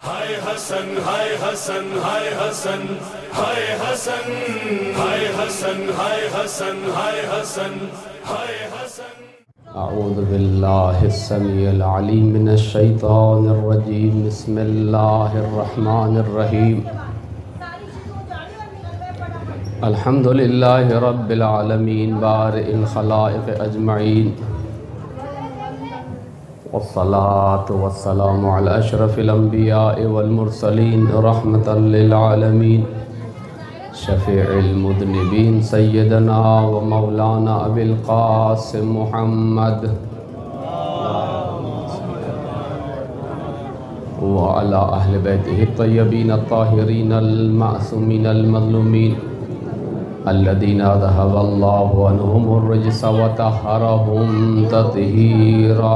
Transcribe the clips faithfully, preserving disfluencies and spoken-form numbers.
ہائے حسن ہائے حسن ہائے حسن ہائے حسن ہائے حسن ہائے حسن ہائے حسن ہائے حسن اعوذ باللہ السمیع العلیم من الشیطان الرجیم بسم اللہ الرحمن الرحیم الحمد للہ رب العالمین بارئ الخلائق اجمعین والصلاة والسلام على اشرف الانبیاء والمرسلین رحمتا للعالمین شفیع المذنبین سیدنا و مولانا ابی القاسم محمد وعلى اہل بیتہ الطیبین الطاہرین المعصومین المظلومین الذین ذهب اللہ عنہم الرجس وطہرہم تطہیرا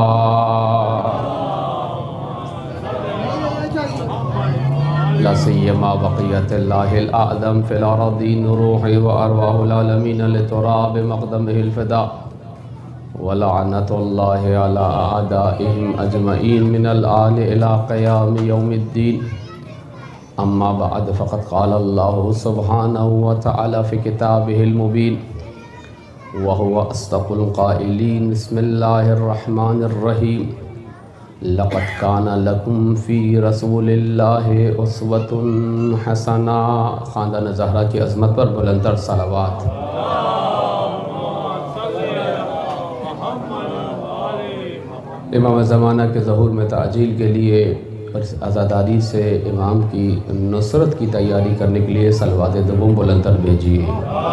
لا سیما بقیت اللہ الاعظم فی الارضین روح و ارواح العالمین لتراب مقدمہ الفداء ولعنت اللہ علی اعدائهم اجمعین من الآن الى قیام یوم الدین اما بعد فقد قال اللہ سبحانہ وتعالی فی کتابہ المبین وهو اصدق القائلین بسم اللہ الرحمن الرحیم لقد كان لكم في رسول الله اسوة حسنہ خاندان زہرا کی عظمت پر بلندتر صلوات۔ امام زمانہ کے ظہور میں تعجیل کے لیے اور عزاداری سے امام کی نصرت کی تیاری کرنے کے لیے صلوات دوم بلندتر بھیجیے۔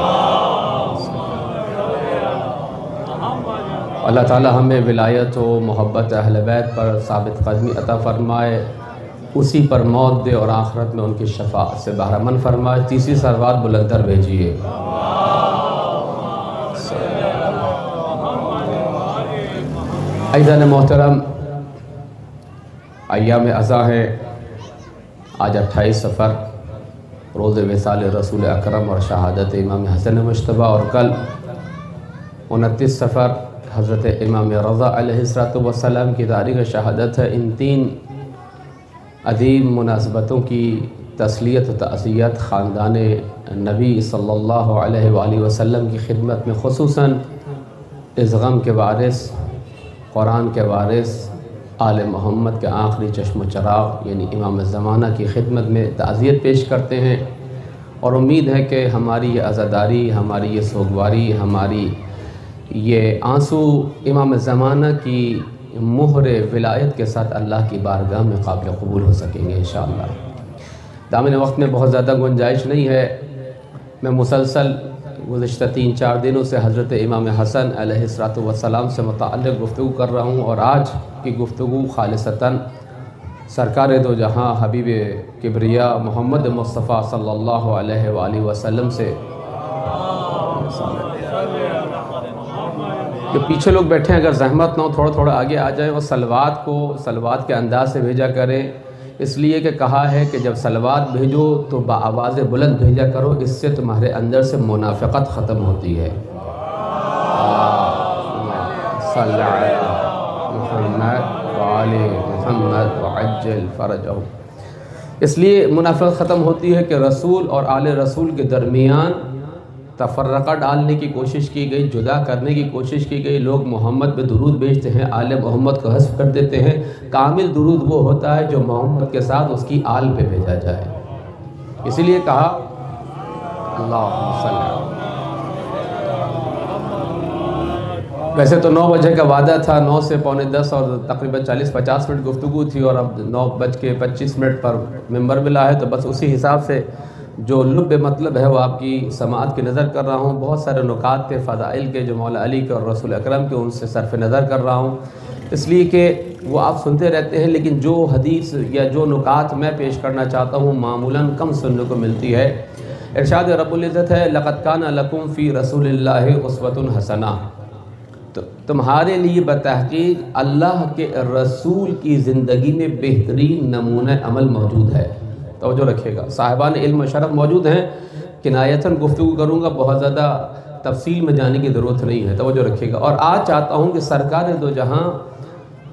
اللہ تعالی ہمیں ولایت و محبت اہل بیت پر ثابت قدمی عطا فرمائے، اسی پر موت دے اور آخرت میں ان کی شفاعت سے بہرمند فرمائے۔ تیسری صلوات بلندتر بھیجیے۔ عزیزان محترم، ایام عزا ہے، آج اٹھائیس سفر روز وصال رسول اکرم اور شہادت امام حسن مجتبیٰ، اور کل انتیس سفر حضرت امام رضا علیہ السلام کی تاریخ شہادت ہے۔ ان تین عظیم مناسبتوں کی تسلیت و تعزیت خاندان نبی صلی اللہ علیہ وآلہ وسلم کی خدمت میں، خصوصاً اس غم کے وارث، قرآن کے وارث، آل محمد کے آخری چشم و چراغ یعنی امام زمانہ کی خدمت میں تعزیت پیش کرتے ہیں، اور امید ہے کہ ہماری یہ عزاداری، ہماری یہ سوگواری، ہماری یہ آنسو امام زمانہ کی مہر ولایت کے ساتھ اللہ کی بارگاہ میں قابل قبول ہو سکیں گے انشاءاللہ۔ دامن وقت میں بہت زیادہ گنجائش نہیں ہے، میں مسلسل گزشتہ تین چار دنوں سے حضرت امام حسن علیہ السلام سے متعلق گفتگو کر رہا ہوں، اور آج کی گفتگو خالصتاً سرکار دو جہاں حبیب کبریا محمد مصطفیٰ صلی اللہ علیہ وآلہ وسلم سے۔ جو پیچھے لوگ بیٹھے ہیں اگر زحمت نہ ہو تھوڑا تھوڑا آگے آ جائیں، اور صلوات کو صلوات کے انداز سے بھیجا کریں، اس لیے کہ کہا ہے کہ جب صلوات بھیجو تو بآواز بلند بھیجا کرو، اس سے تمہارے اندر سے منافقت ختم ہوتی ہے۔ صلی علی محمد وآل محمد وعجل فرجہ۔ اس لیے منافقت ختم ہوتی ہے کہ رسول اور آل رسول کے درمیان تفرقہ ڈالنے کی کوشش کی گئی، جدا کرنے کی کوشش کی گئی۔ لوگ محمد پہ درود بھیجتے ہیں، آل محمد کو حذف کر دیتے ہیں۔ کامل درود وہ ہوتا ہے جو محمد کے ساتھ اس کی آل پہ بھیجا جائے، اسی لیے کہا اللہم صلی اللہ۔ ویسے تو نو بجے کا وعدہ تھا، نو سے پونے دس اور تقریباً چالیس پچاس منٹ گفتگو تھی، اور اب نو بج کے پچیس منٹ پر ممبر ملا ہے، تو بس اسی حساب سے جو لب مطلب ہے وہ آپ کی سماعت کی نظر کر رہا ہوں۔ بہت سارے نکات تھے فضائل کے جو مولا علی کے اور رسول اکرم کے، ان سے صرف نظر کر رہا ہوں، اس لیے کہ وہ آپ سنتے رہتے ہیں، لیکن جو حدیث یا جو نکات میں پیش کرنا چاہتا ہوں معمولاً کم سننے کو ملتی ہے۔ ارشاد رب العزت ہے لقد کان لکم فی رسول اللہ اسوۃ حسنہ، تو تمہارے لیے بتحقیق اللہ کے رسول کی زندگی میں بہترین نمونہ عمل موجود ہے۔ توجہ رکھے گا، صاحبان علم و شرف موجود ہیں، کنایتاً گفتگو کروں گا، بہت زیادہ تفصیل میں جانے کی ضرورت نہیں ہے، توجہ رکھیے گا۔ اور آج چاہتا ہوں کہ سرکار دو جہاں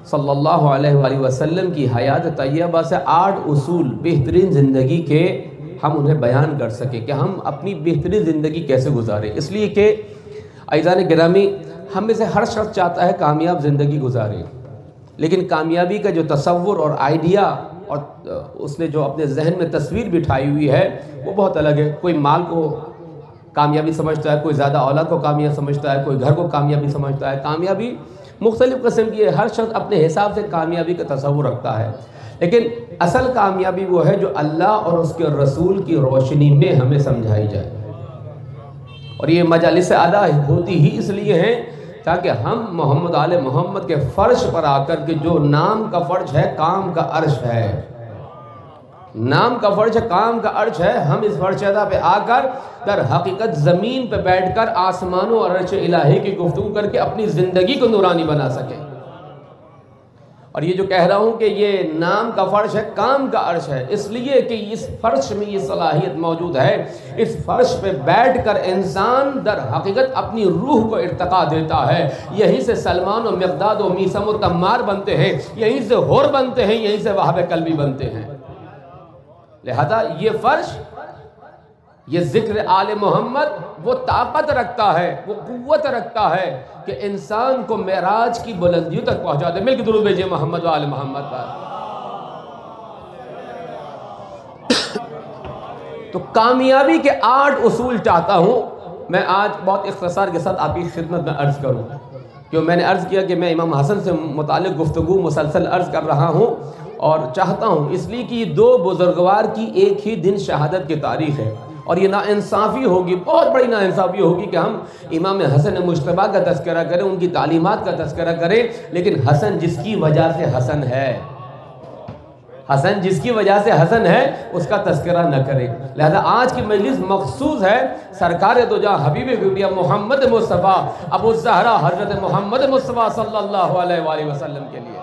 صلی اللہ علیہ وآلہ وسلم کی حیات طیبہ سے آٹھ اصول بہترین زندگی کے ہم انہیں بیان کر سکیں کہ ہم اپنی بہترین زندگی کیسے گزاریں. اس لیے کہ عزیزان گرامی، ہم میں سے ہر شخص چاہتا ہے کامیاب زندگی گزارے، لیکن کامیابی کا جو تصور اور آئیڈیا اور اس نے جو اپنے ذہن میں تصویر بٹھائی ہوئی ہے وہ بہت الگ ہے. کوئی مال کو کامیابی سمجھتا ہے، کوئی زیادہ اولاد کو کامیاب سمجھتا ہے، کوئی گھر کو کامیابی سمجھتا ہے. کامیابی مختلف قسم کی ہے، ہر شخص اپنے حساب سے کامیابی کا تصور رکھتا ہے، لیکن اصل کامیابی وہ ہے جو اللہ اور اس کے رسول کی روشنی میں ہمیں سمجھائی جائے. اور یہ مجالس ادا ہوتی ہی اس لیے ہیں تاکہ ہم محمد آل محمد کے فرش پر آ کر کے، جو نام کا فرش ہے کام کا عرش ہے، نام کا فرش ہے کام کا عرش ہے، ہم اس فرش ادا پہ آ کر در حقیقت زمین پہ بیٹھ کر آسمانوں اور عرش الہی کی گفتگو کر کے اپنی زندگی کو نورانی بنا سکیں. اور یہ جو کہہ رہا ہوں کہ یہ نام کا فرش ہے کام کا عرش ہے، اس لیے کہ اس فرش میں یہ صلاحیت موجود ہے. اس فرش پہ بیٹھ کر انسان در حقیقت اپنی روح کو ارتقا دیتا ہے. یہیں سے سلمان و مقداد و میثم و تمار بنتے ہیں، یہیں سے ہور بنتے ہیں، یہیں سے وہاب قلبی بنتے ہیں. لہذا یہ فرش، یہ ذکر آل محمد وہ طاقت رکھتا ہے، وہ قوت رکھتا ہے کہ انسان کو معراج کی بلندیوں تک پہنچا دے. مل کے درود بھیجئے محمد و آل محمد پر. تو کامیابی کے آٹھ اصول چاہتا ہوں میں آج بہت اختصار کے ساتھ آپ کی خدمت میں عرض کروں، کیوں میں نے عرض کیا کہ میں امام حسن سے متعلق گفتگو مسلسل عرض کر رہا ہوں اور چاہتا ہوں اس لیے کہ یہ دو بزرگوار کی ایک ہی دن شہادت کی تاریخ ہے. اور یہ ناانصافی ہوگی، بہت بڑی ناانصافی ہوگی کہ ہم امام حسن مجتبیٰ کا تذکرہ کریں، ان کی تعلیمات کا تذکرہ کریں، لیکن حسن جس کی وجہ سے حسن ہے، حسن جس کی وجہ سے حسن ہے اس کا تذکرہ نہ کریں. لہذا آج کی مجلس مخصوص ہے سرکار دو جہاں حبیب گویا محمد مصطفیٰ ابو الزہرا حضرت محمد مصطفیٰ صلی اللہ علیہ وآلہ وسلم کے لیے.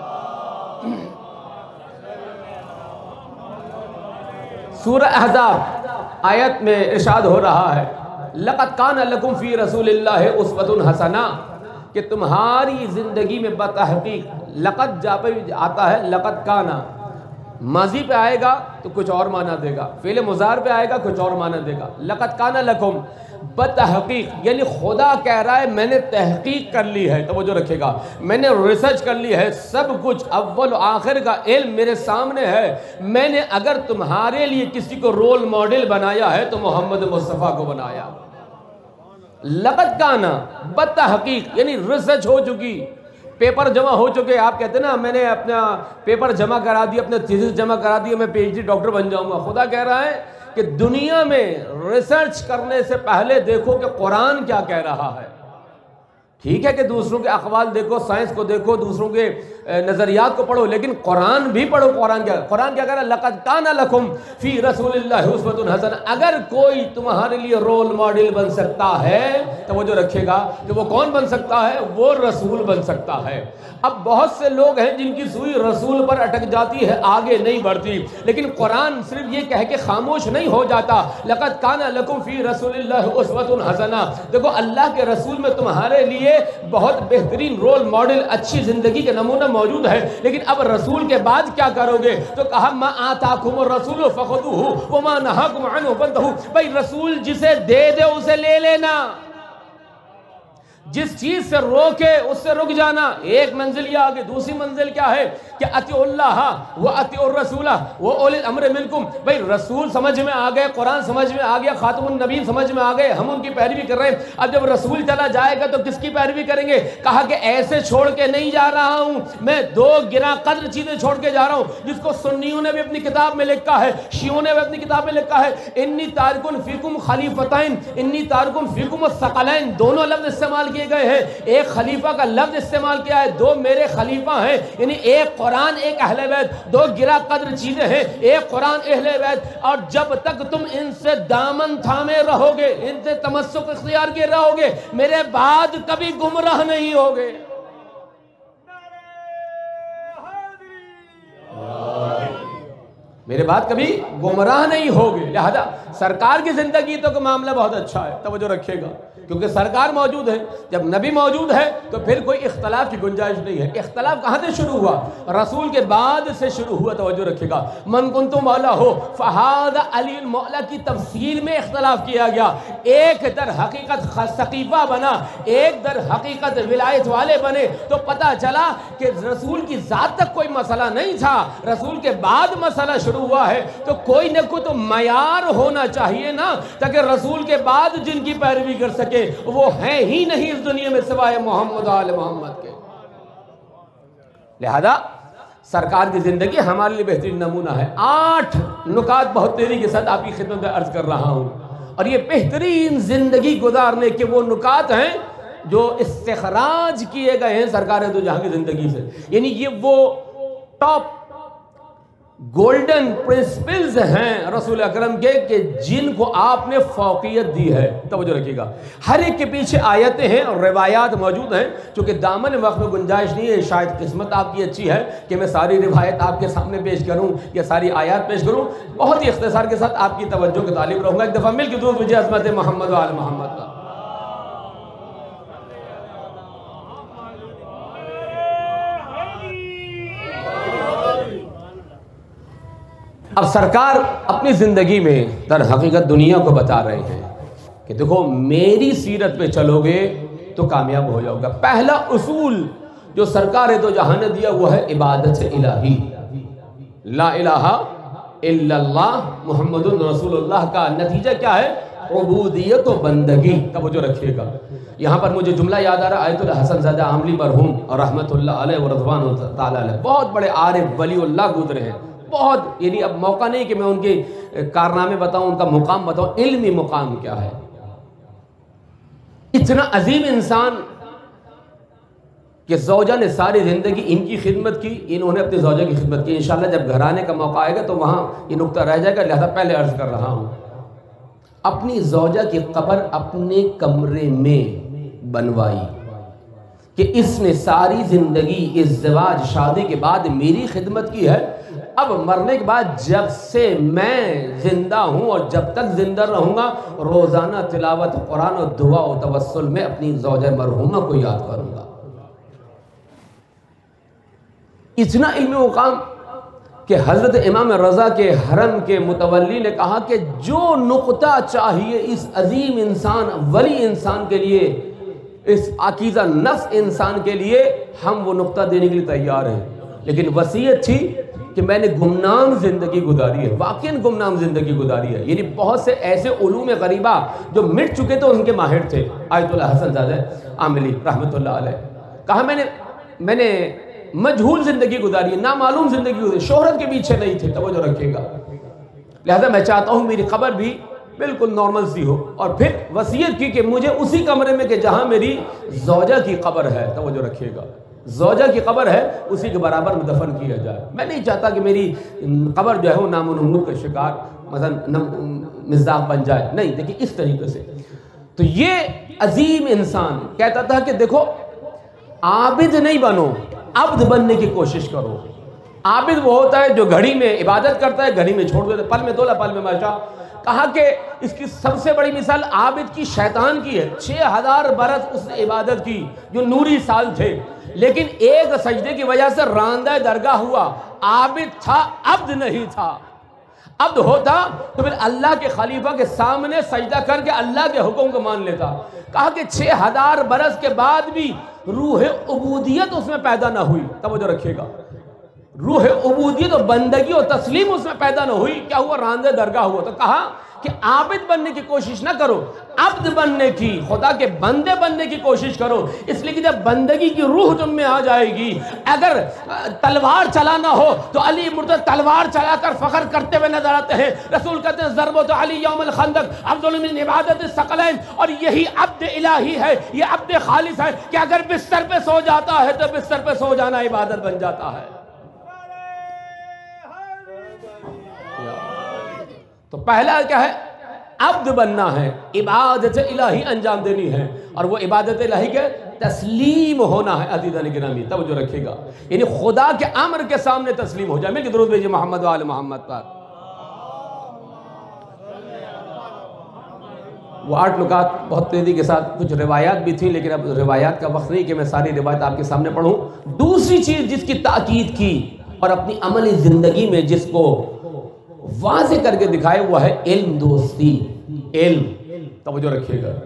سورہ احزاب آیت میں ارشاد ہو رہا ہے لَقَدْ كَانَ لَكُمْ فِي رَسُولِ اللَّهِ أُسْوَةٌ حَسَنَةٌ، کہ تمہاری زندگی میں بتحقیق لقد جا پہ آتا ہے، لقد کانا ماضی پہ آئے گا تو کچھ اور معنی دے گا، فعل مضارع پہ آئے گا کچھ اور معنی دے گا. لقد کانا لکم بتحقیق، یعنی خدا کہہ رہا ہے میں نے تحقیق کر لی ہے، توجہ رکھے گا، میں نے ریسرچ کر لی ہے، سب کچھ اول و آخر کا علم میرے سامنے ہے. میں نے اگر تمہارے لیے کسی کو رول ماڈل بنایا ہے تو محمد مصطفیٰ کو بنایا. لقد کانا بتحقیق یعنی ریسرچ ہو چکی، پیپر جمع ہو چکے. آپ کہتے ہیں نا میں نے اپنا پیپر جمع کرا دیا، اپنا تھیسس جمع کرا دیا، میں پی ایچ ڈی ڈاکٹر بن جاؤں گا. خدا کہہ رہا ہے کہ دنیا میں ریسرچ کرنے سے پہلے دیکھو کہ قرآن کیا کہہ رہا ہے. ٹھیک ہے کہ دوسروں کے اقوال دیکھو، سائنس کو دیکھو، دوسروں کے نظریات کو پڑھو، لیکن قرآن بھی پڑھو. قرآن کیا قرآن کیا کہہ رہا ہے لَقَدْ كَانَ لَكُمْ فِي رَسُولِ اللَّهِ أُسْوَةٌ حَسَنَةٌ. اگر کوئی تمہارے لیے رول ماڈل بن سکتا ہے تو وہ جو رکھے گا کہ وہ کون بن سکتا ہے، وہ رسول بن سکتا ہے. اب بہت سے لوگ ہیں جن کی سوئی رسول پر اٹک جاتی ہے، آگے نہیں بڑھتی، لیکن قرآن صرف یہ کہہ کے خاموش نہیں ہو جاتا. لَقَدْ كَانَ لَكُمْ فِي رَسُولِ اللَّهِ أُسْوَةٌ حَسَنَةٌ. دیکھو اللہ کے رسول میں تمہارے لیے بہت بہترین رول ماڈل، اچھی زندگی کے نمونہ موجود ہے، لیکن اب رسول کے بعد کیا کرو گے؟ تو کہا مَا آتَاكُمُ الرَّسُولُ فَخُذُوهُ وَمَا نَهَاكُمْ عَنْهُ فَانْتَهُوا. بھائی رسول جسے دے دے اسے لے لینا، جس چیز سے روکے اس سے رک جانا. ایک منزل یہ آگے، دوسری منزل کیا ہے کہ اطیعوا اللہ و اطیعوا الرسول و اولی الامر منکم. بھائی رسول سمجھ میں آ گئے، قرآن سمجھ میں آ گیا، خاتم النبیین سمجھ میں آ گئے، ہم ان کی پیروی کر رہے ہیں. اب جب رسول چلا جائے گا تو کس کی پیروی کریں گے؟ کہا کہ ایسے چھوڑ کے نہیں جا رہا ہوں میں، دو گراں قدر چیزیں چھوڑ کے جا رہا ہوں جس کو سنیوں نے بھی اپنی کتاب میں لکھا ہے، شیعوں نے بھی اپنی کتاب میں لکھا ہے. انی تارکن فیکم خلیفتین، انی تارکن فیکم الثقلین. دونوں لفظ استعمال کیے گئے ہیں، ایک خلیفہ کا لفظ استعمال کیا ہے، دو میرے خلیفہ ہیں، یعنی ایک قرآن ایک اہل بیت. دو گرا قدر چیزیں ہیں، ایک قرآن اہل بیت. اور جب تک تم ان سے دامن تھامے رہو گے، ان سے تمسک اختیار کے رہو گے، میرے بعد کبھی گمراہ نہیں ہوگے. میرے بات کبھی گمراہ نہیں ہوگے. لہذا سرکار کی زندگی تو کا معاملہ بہت اچھا ہے, توجہ رکھے گا, کیونکہ سرکار موجود ہے. جب نبی موجود ہے تو پھر کوئی اختلاف کی گنجائش نہیں ہے. اختلاف کہاں سے شروع ہوا؟ رسول کے بعد سے شروع ہوا, توجہ رکھے گا. من کنت مولا ہو فہذا علی مولا کی تفسیر میں اختلاف کیا گیا. ایک در حقیقت سقیفہ بنا, ایک در حقیقت ولایت والے بنے, تو پتہ چلا کہ رسول کی ذات تک کوئی مسئلہ نہیں تھا, رسول کے بعد مسئلہ شروع ہوا ہے. تو کوئی نہ کوئی تو معیار ہونا چاہیے نا, تاکہ رسول کے بعد جن کی پیروی کر سکے وہ ہیں ہی نہیں اس دنیا میں سوائے محمد آل محمد کے. لہذا سرکار کی زندگی ہمارے لیے بہترین نمونہ ہے. آٹھ نکات بہت تیزی کے ساتھ آپ کی خدمت میں عرض کر رہا ہوں, اور یہ بہترین زندگی گزارنے کے وہ نکات ہیں جو استخراج کیے گئے ہیں سرکار دو جہاں کی زندگی سے. یعنی یہ وہ ٹاپ گولڈن پرنسپلز ہیں رسول اکرم کے کہ جن کو آپ نے فوقیت دی ہے. توجہ رکھیے گا, ہر ایک کے پیچھے آیتیں ہیں اور روایات موجود ہیں. چونکہ دامن وقت میں گنجائش نہیں ہے, شاید قسمت آپ کی اچھی ہے کہ میں ساری روایت آپ کے سامنے پیش کروں یا ساری آیات پیش کروں. بہت ہی اختصار کے ساتھ آپ کی توجہ کے طالب رہوں گا. ایک دفعہ مل کے درود بھیجیے عظمت محمد و آل محمد کا. اب سرکار اپنی زندگی میں در حقیقت دنیا کو بتا رہے ہیں کہ دیکھو میری سیرت پہ چلو گے تو کامیاب ہو جاؤ گا. پہلا اصول جو سرکار دو جہاں نے دیا وہ ہے عبادت الہی, لا الہ الا اللہ محمد رسول اللہ. کا نتیجہ کیا ہے؟ عبودیت و بندگی. توجہ رکھیے گا, یہاں پر مجھے جملہ یاد آ رہا ہے آیت الحسن زادہ عاملی مرحوم اور رحمت اللہ علیہ و رضوان تعالیٰ علیہ, بہت بڑے عارف ولی اللہ گزرے ہیں بہت. یعنی اب موقع نہیں کہ میں ان کے کارنامے بتاؤں, ان کا مقام بتاؤں. علمی مقام کیا ہے, اتنا عظیم انسان کہ زوجہ نے ساری زندگی ان کی خدمت کی, انہوں نے اپنی زوجہ کی خدمت کی. انشاءاللہ جب گھر آنے کا موقع آئے گا تو وہاں یہ نقطہ رہ جائے گا, لہذا پہلے عرض کر رہا ہوں. اپنی زوجہ کی قبر اپنے کمرے میں بنوائی کہ اس نے ساری زندگی ازدواج شادی کے بعد میری خدمت کی ہے, اب مرنے کے بعد جب سے میں زندہ ہوں اور جب تک زندہ رہوں گا روزانہ تلاوت قرآن و دعا و توسل میں اپنی زوجہ مرحومہ کو یاد کروں گا. اتنا علمی مقام کہ حضرت امام رضا کے حرم کے متولی نے کہا کہ جو نقطہ چاہیے اس عظیم انسان ولی انسان کے لیے, اس عقیدہ نفس انسان کے لیے, ہم وہ نقطہ دینے کے لیے تیار ہیں. لیکن وصیت تھی کہ میں نے گمنام زندگی گزاری ہے, واقعاً گمنام زندگی گزاری ہے. یعنی بہت سے ایسے علوم غریبہ جو مٹ چکے تھے ان کے ماہر تھے. آیت اللہ حسن زادہ عاملی رحمت اللہ علیہ کہا میں نے میں نے مجہول زندگی گزاری ہے, نامعلوم زندگی گزاری, شہرت کے پیچھے نہیں تھے. توجہ رکھیے گا, لہذا میں چاہتا ہوں میری قبر بھی بالکل نارمل سی ہو. اور پھر وصیت کی کہ مجھے اسی کمرے میں کہ جہاں میری زوجہ کی قبر ہے, توجہ رکھیے گا, زوجہ کی قبر ہے اسی کے برابر مدفن کیا جائے. میں نہیں چاہتا کہ میری قبر جو ہے وہ نام و نمود کا شکار مثلا مزاق بن جائے, نہیں. دیکھیں اس طریقے سے تو یہ عظیم انسان کہتا تھا کہ دیکھو عابد نہیں بنو, عبد بننے کی کوشش کرو. عابد وہ ہوتا ہے جو گھڑی میں عبادت کرتا ہے, گھڑی میں چھوڑ دیتا ہے, پل میں تولا پل میں ماشا. کہا کہ اس کی سب سے بڑی مثال عابد کی شیطان کی ہے. چھ ہزار برس اس نے عبادت کی جو نوری سال تھے, لیکن ایک سجدے کی وجہ سے راندہ درگاہ ہوا. عابد تھا, عبد نہیں تھا. عبد ہوتا تو پھر اللہ کے خلیفہ کے سامنے سجدہ کر کے اللہ کے حکم کو مان لیتا. کہا کہ چھ ہزار برس کے بعد بھی روح عبودیت اس میں پیدا نہ ہوئی. توجہ رکھیے گا, روح عبودیت و بندگی و تسلیم اس میں پیدا نہ ہوئی. کیا ہوا؟ راندہ درگاہ ہوا. تو کہا کہ عابد بننے کی کوشش نہ کرو, عبد بننے کی, خدا کے بندے بننے کی کوشش کرو. اس لیے کہ جب بندگی کی روح تم میں آ جائے گی, اگر تلوار چلانا ہو تو علی مرتضی تلوار چلا کر فخر کرتے ہوئے نظر آتے ہیں. رسول کہتے ہیں ضربت علی یوم الخندق افضل من عبادت الثقلین. اور یہی عبد الہی ہے, یہ عبد خالص ہے کہ اگر بستر پہ سو جاتا ہے تو بستر پہ سو جانا عبادت بن جاتا ہے. تو پہلا کیا ہے؟ عبد بننا ہے, عبادت الہی انجام دینی ہے, اور وہ عبادت الہی کے تسلیم ہونا ہے. عزیزان گرامی توجہ رکھیے گا, یعنی خدا کے امر کے سامنے تسلیم ہو جائے. مل کے درود بھیجیے محمد و آل محمد پر. وہ آٹھ نکات بہت تیزی کے ساتھ، کچھ روایات بھی تھیں لیکن اب روایات کا وقت نہیں کہ میں ساری روایت آپ کے سامنے پڑھوں۔ دوسری چیز جس کی تاکید کی اور اپنی عملی زندگی میں جس کو واضح کر کے دکھائے وہ ہے علم دوستی۔ علم، توجہ رکھیے گا،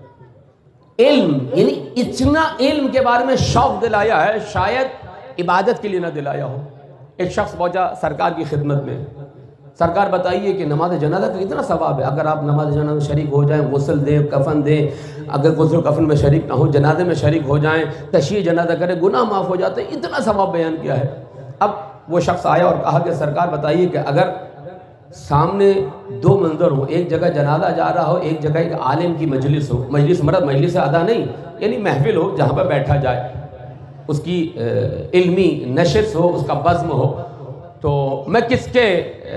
علم یعنی اتنا علم کے بارے میں شوق دلایا ہے شاید عبادت کے لیے نہ دلایا ہو۔ ایک شخص پہنچا سرکار کی خدمت میں، سرکار بتائیے کہ نماز جنازہ کا کتنا ثواب ہے، اگر آپ نماز جنازہ میں شریک ہو جائیں، غسل دیں، کفن دیں، اگر غسل کفن میں شریک نہ ہو جنازے میں شریک ہو جائیں، تشییع جنازہ کریں، گناہ معاف ہو جاتے ہیں، اتنا ثواب بیان کیا ہے۔ اب وہ شخص آیا اور کہا کہ سرکار بتائیے کہ اگر سامنے دو منظر ہو، ایک جگہ جنازہ جا رہا ہو، ایک جگہ ایک عالم کی مجلس ہو، مجلس مرد مجلس ادا نہیں یعنی محفل ہو جہاں پر بیٹھا جائے، اس کی علمی نشست ہو، اس کا بزم ہو، تو میں کس کے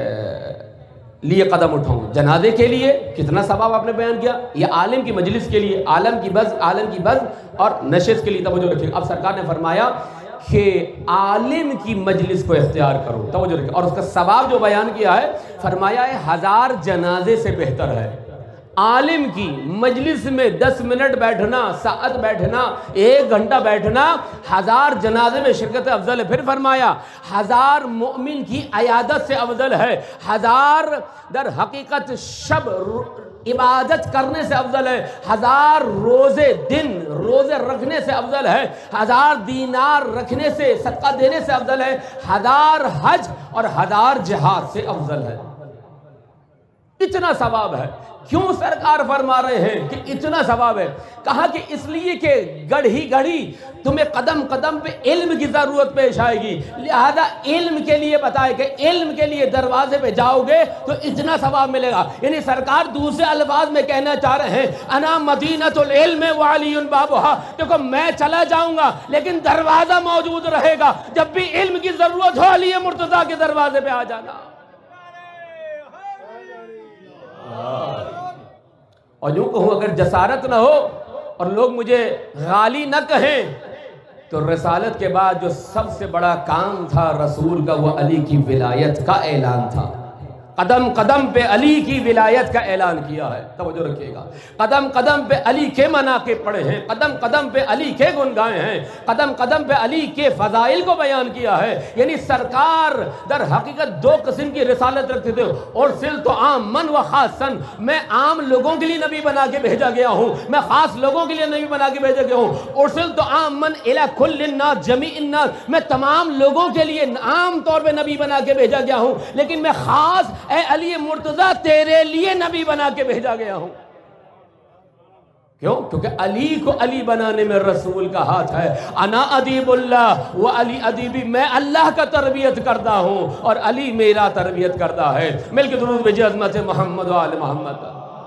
لیے قدم اٹھاؤں؟ جنازے کے لیے کتنا ثواب آپ نے بیان کیا، یا عالم کی مجلس کے لیے، عالم کی بزم عالم کی بزم اور نشست کے لیے؟ توجہ رکھیے، اب سرکار نے فرمایا کہ عالم کی مجلس کو اختیار کرو، توجہ رکھیں، اور اس کا ثواب جو بیان کیا ہے فرمایا ہے ہزار جنازے سے بہتر ہے۔ عالم کی مجلس میں دس منٹ بیٹھنا، ساعت بیٹھنا، ایک گھنٹہ بیٹھنا ہزار جنازے میں شرکت افضل ہے۔ پھر فرمایا ہزار مومن کی عیادت سے افضل ہے، ہزار در حقیقت شب عبادت کرنے سے افضل ہے، ہزار روزے دن روزے رکھنے سے افضل ہے، ہزار دینار رکھنے سے صدقہ دینے سے افضل ہے، ہزار حج اور ہزار جہاد سے افضل ہے۔ اتنا ثواب ہے۔ کیوں سرکار فرما رہے ہیں کہ اتنا ثواب ہے؟ کہا کہ اس لیے کہ گڑھی گڑھی تمہیں قدم قدم پہ علم کی ضرورت پیش آئے گی، لہذا علم کے لیے بتائے کہ علم کے لیے دروازے پہ جاؤ گے تو اتنا ثواب ملے گا۔ یعنی سرکار دوسرے الفاظ میں کہنا چاہ رہے ہیں انا مدینۃ العلم وعلی بابھا، دیکھو میں چلا جاؤں گا لیکن دروازہ موجود رہے گا، جب بھی علم کی ضرورت ہو علی مرتضیٰ کے دروازے پہ آ جانا۔ اور یوں کہوں اگر جسارت نہ ہو اور لوگ مجھے غالی نہ کہیں تو رسالت کے بعد جو سب سے بڑا کام تھا رسول کا وہ علی کی ولایت کا اعلان تھا۔ قدم قدم پہ علی کی ولایت کا اعلان کیا ہے، توجہ رکھیے گا۔ قدم قدم پہ علی کے مناقب پڑھے ہیں، قدم قدم پہ علی کے گن گائے ہیں، قدم قدم پہ علی کے فضائل کو بیان کیا ہے۔ یعنی سرکار در حقیقت دو قسم کی رسالت رکھتے تھے، ارسلت عاما و خاصا، میں عام لوگوں کے لیے نبی بنا کے بھیجا گیا ہوں، میں خاص لوگوں کے لیے نبی بنا کے بھیجا گیا ہوں۔ ارسلت عاما الی کل الناس جمیع الناس، میں تمام لوگوں کے لیے عام طور پہ نبی بنا کے بھیجا گیا ہوں، لیکن میں خاص اے علی مرتضیٰ تیرے لیے نبی بنا کے بھیجا گیا ہوں۔ کیوں؟ کیونکہ علی کو علی بنانے میں رسول کا ہاتھ ہے۔ انا ادیب اللہ و علی ادیبی، میں اللہ کا تربیت کرتا ہوں اور علی میرا تربیت کرتا ہے۔ مل کے درود بھیجئے عظمت محمد و آل محمد۔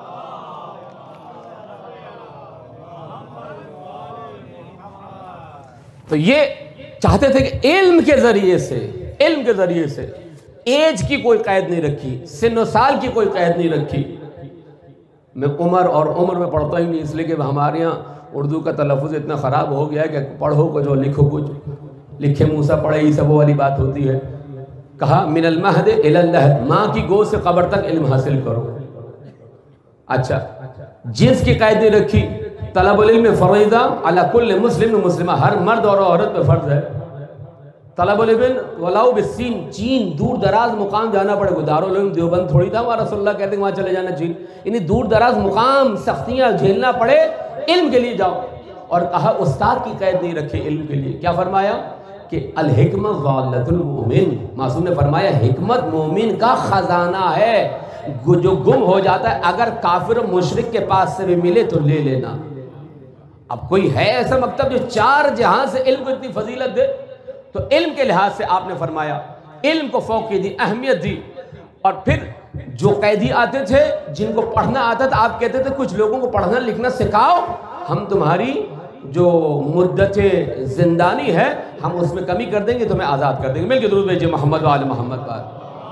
تو یہ چاہتے تھے کہ علم کے ذریعے سے علم کے ذریعے سے ایج کی کوئی قید نہیں رکھی، سن و سال کی کوئی قید نہیں رکھی۔ میں عمر اور عمر میں پڑھتا ہی نہیں، اس لیے کہ ہمارے یہاں اردو کا تلفظ اتنا خراب ہو گیا ہے کہ پڑھو کچھ اور لکھو کچھ، لکھے منہ سے پڑھے ہی سب وہ والی بات ہوتی ہے۔ کہا من المہد الی اللحد، ماں کی گود سے قبر تک علم حاصل کرو۔ اچھا، جنس کی قید نہیں رکھی، طلب العلم فریضہ علی کل مسلم و مسلمہ، ہر مرد اور عورت پہ فرض ہے۔ طلب العلم ولو بالسین، چین دور دراز مقام جانا پڑے گا، دارالعلوم دیوبند تھوڑی تھا ہمارا رسول اللہ کہتے ہیں وہاں چلے جانا چین، یعنی دور دراز مقام سختیاں جھیلنا پڑے علم کے لیے جاؤ۔ اور کہا استاد کی قید نہیں رکھے علم کے لیے، کیا فرمایا کہ الحکمہ ضالۃ المؤمن، معصوم نے فرمایا حکمت مومن کا خزانہ ہے، جو گم ہو جاتا ہے اگر کافر و مشرک کے پاس سے بھی ملے تو لے لینا۔ اب کوئی ہے ایسا مکتب جو چار جہاں سے علم کو اتنی فضیلت دے؟ تو علم کے لحاظ سے آپ نے فرمایا علم کو فوقیت دی، اہمیت دی۔ اور پھر جو قیدی آتے تھے جن کو پڑھنا آتا تھا، آپ کہتے تھے کچھ لوگوں کو پڑھنا لکھنا سکھاؤ، ہم تمہاری جو مدت زندانی ہے ہم اس میں کمی کر دیں گے، تمہیں آزاد کر دیں گے۔ مل کے درود بھیجئے محمد و آل محمد پر۔